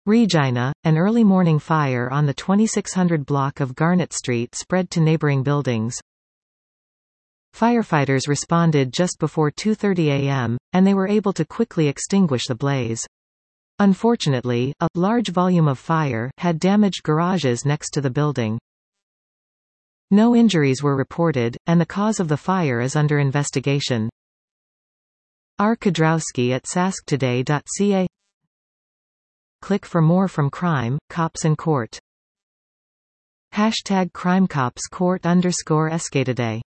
Regina, an early morning fire on the 2600 block of Garnett Street spread to neighboring buildings. Firefighters responded just before 2:30 a.m., and they were able to quickly extinguish the blaze. Unfortunately, a large volume of fire had damaged garages next to the building. No injuries were reported, and the cause of the fire is under investigation. R. Kudrowski at sasktoday.ca. Click for more from Crime, Cops and Court. #CrimeCopsCourt_SK Today